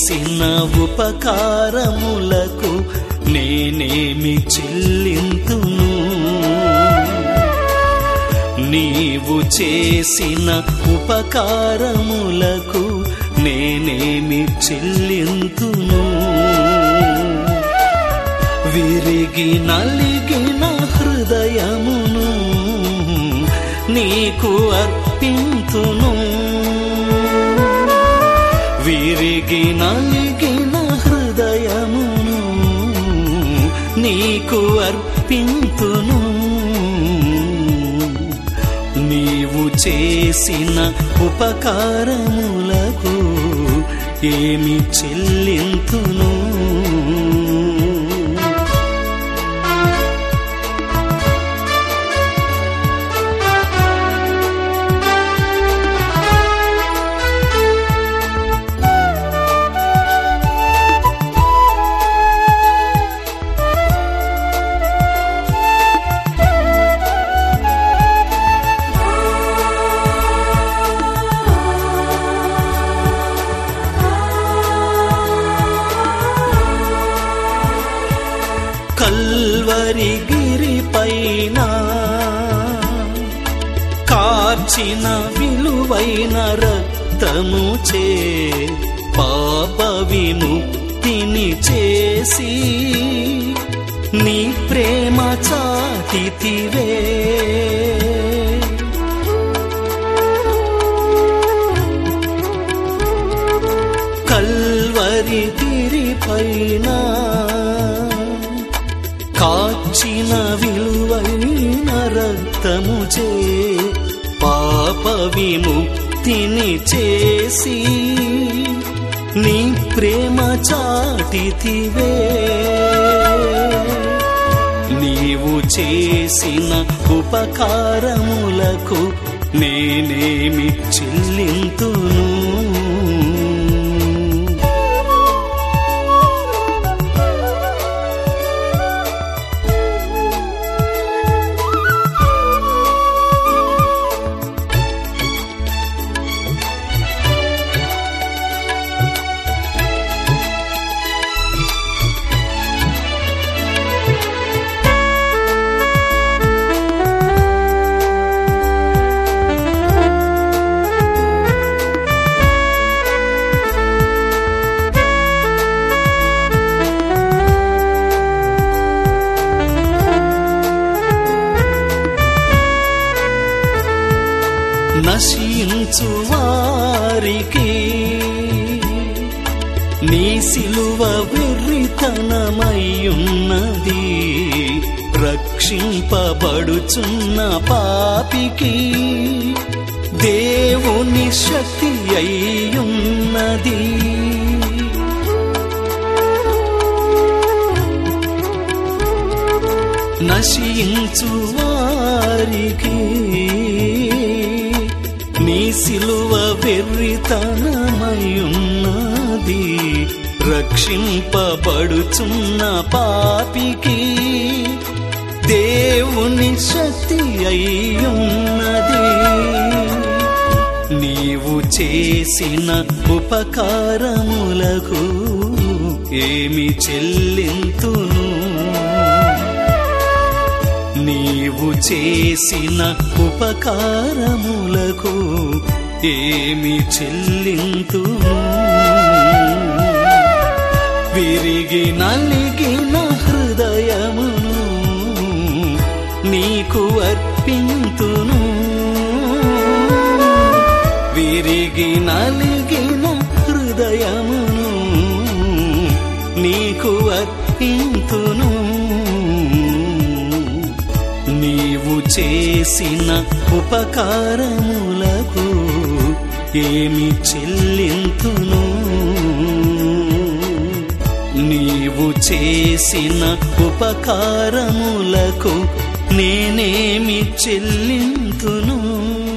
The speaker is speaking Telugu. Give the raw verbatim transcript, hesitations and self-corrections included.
చేసిన ఉపకారములకు నేనేమి చెల్లింతును? నీవు చేసిన ఉపకారములకు నేనేమి చెల్లింతును? విరిగి నలిగిన హృదయమును నీకు అర్పింతును. విరిగి నలిగిన హృదయమును నీకు అర్పింతును. నీవు చేసిన ఉపకారములకు ఏమి చెల్లింతును? కల్వరి గిరిపైన కార్చిన విలువైన రక్తముచే పాప విముక్తిని చేసి నీ ప్రేమ చాటితివే. కల్వరి గిరిపైన కాచిన విలువైన రక్తముచే పాప విముక్తిని చేసి నీ ప్రేమ చాటితివే. నీవు చేసిన ఉపకారములకు నేనేమి చెల్లింతును? నశించు వారికి నీ సిలువ వెర్రితనమయ్యున్నది. రక్షింపబడుచున్న పాపికి దేవుని శక్తి అయ్యున్నది. నశించు వారికి నీ సిలువ వెర్రితనమయ్యున్నది. రక్షింపబడుచున్న పాపికి దేవుని శక్తి అయ్యున్నది. నీవు చేసిన ఉపకారములకు ఏమి చెల్లింతును? నీవు చేసిన ఉపకారములకు ఏమి చెల్లింతును? విరిగి నలిగిన హృదయమును నీకు అర్పింతును. విరిగి నలిగిన హృదయమును నీకు అర్పింతును. నీవు చేసిన ఉపకారములకు ఏమి చెల్లింతును? నీవు చేసిన ఉపకారములకు నేనేమి చెల్లింతును?